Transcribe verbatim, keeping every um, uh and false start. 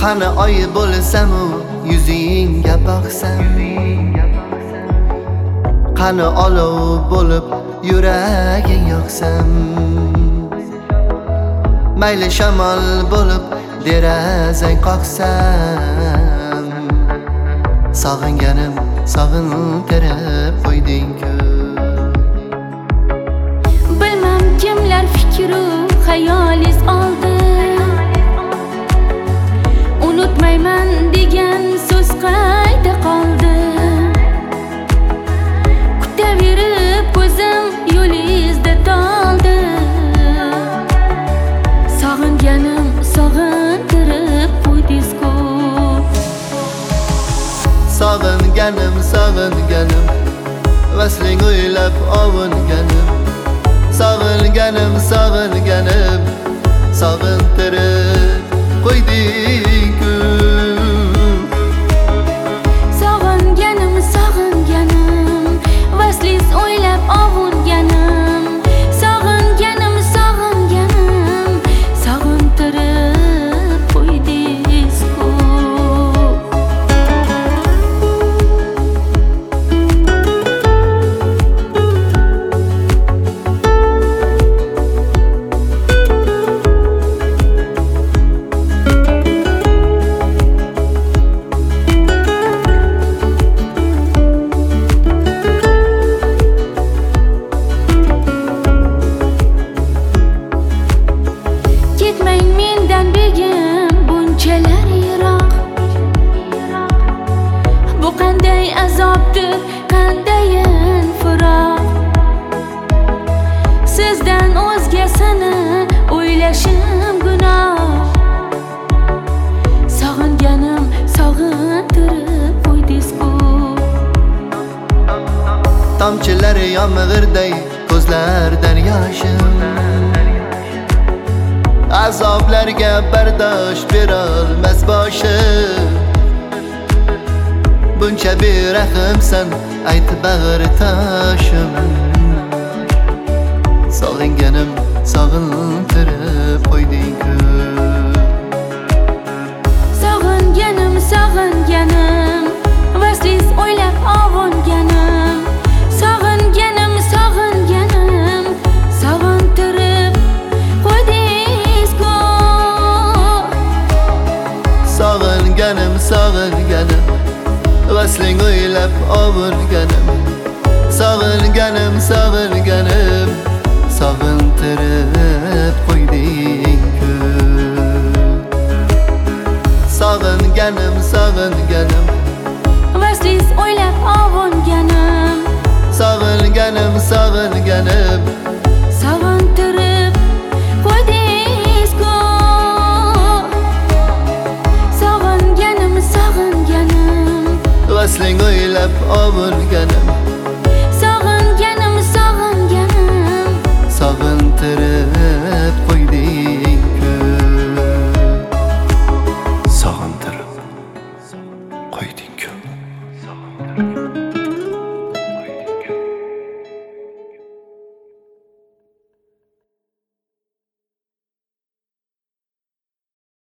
Qani oy bo'lsam u yuzingga boqsam, qani olov bo'lib yuraging yoqsam, mayli shamol bo'lib derazang qoqsam, sog'inganim sog'intirib qo'yding-ku. Bilmam kimlar fikru xayolingiz oldi, unutmayman degan so'z qayda qoldi. Kutaverib ko'zim yo'lingizda toldi, sog'inganim sog'intirib qo'ydingiz-ku. Sog'inganim sog'inganim vasling o'ylab ovunganim, sog'inganim sog'inganim sog'intirib qo'yding-ku. Sog'inganim sog'inganim vaslingiz o'ylab ovunganim, sog'inganim sog'inganim sog'intirib qo'ydingiz-ku. Ketmang mendan begim bunchalar yiroq, bu qanday azobdir, qandayin firoq. Sizdan o'zgasini o'ylashim gunoh, sog'inganim sog'intirib qo'ydingiz-ku. Tomchilar yomg'irday ko'zlardan yoshim, azoblarga bardosh berolmas boshim. Buncha berahimsan ayt bag'ri toshim, sog'inganim sog'intirib qo'yding-ku. Sog'inganim sog'inganim vaslingiz o'ylab ovunganim, sog'inganim sog'inganim sog'intirib qo'ydingiz-ku. Sog'inganim sog'inganim vasling o'ylab ovunganim, sog'inganim sog'inganim sog'intirib qo'yding-ku. Sog'inganim sog'inganim vaslingiz o'ylab ovunganim, sog'inganim sog'inganim sog'intirib qo'ydingiz-ku. Sog'inganim sog'inganim vasling o'ylab ovunganim,